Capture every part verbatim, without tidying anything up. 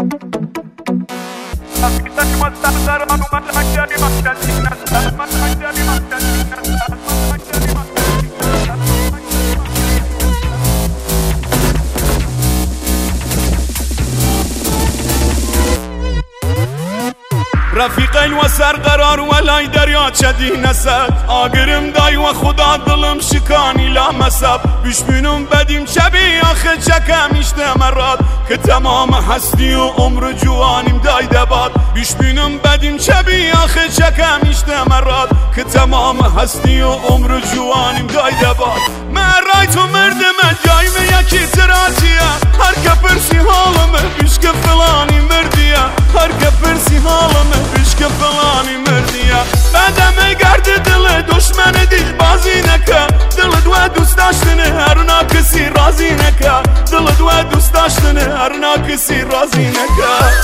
رفیقین و سرقرار و لای دریا چدی نسد آگرم دای و خدا دلم شکانی لامسب بشبینم بدیم شبی آخه چکم اشته مراد که تمام هستی و عمر جوانیم دای دباد بشبینم بدیم شبی آخه چکم اشته مراد که تمام هستی و عمر جوانیم دای دباد من رای تو مردم جایم یکی تراتیه هر که پرسی حالمه بشک فلانی مردیه هر که پرسی حالمه بشک فلانی مردیه بعدم گرد دل دشمن دیل بازی نکه دل دو دوست داشتنه هر نا کسی رازی نکه دل دو دوست داشتنه هر نا کسی رازی نکه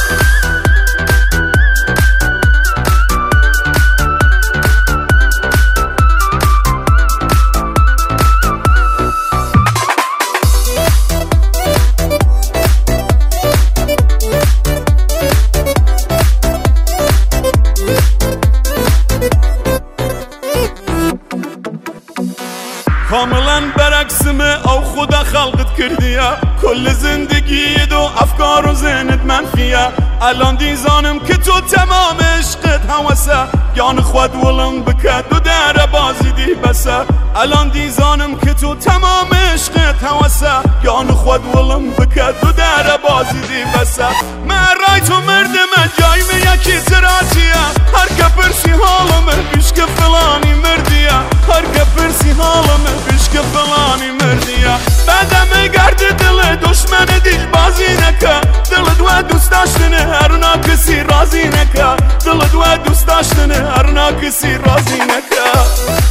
کاملا برعکسمه او خدا خلقت کردیه کل زندگی دو افکار و ذهنت منفیه الان دیزانم که تو تمام عشقت هوسه یان خود ولم بکد و در بازی دی بسه الان دیزانم که تو تمام عشقت هوسه یان خود ولم بکد و در بازی دی بسه من رای تو مردم جایم یکی تراتیه هر که پرسی حالمه بشک فلانی مردیه هر که پرسی حالمه بشک فلانی مردیه بعدم گرد دل دشمن دیل بازی نکه دل دو دوست داشتنه هر نا کسی رازی نکه دل دو دوست داشتنه هر نا کسی رازی نکه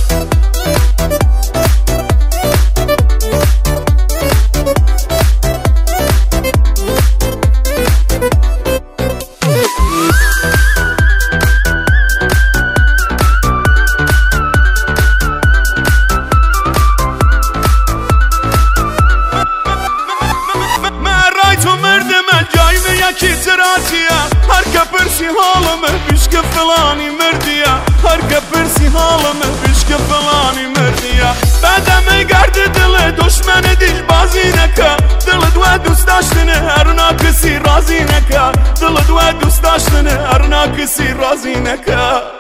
یکی تراتیه هر که پرسی حالمه بشک فلانی مردیه هر که پرسی حالمه بشک فلانی مردیه بعدم گرد دل دشمن دیل بازی نکه دل دو دوست داشتنه هر نا کسی رازی نکه دل دو دوست داشتنه هر نا کسی رازی نکه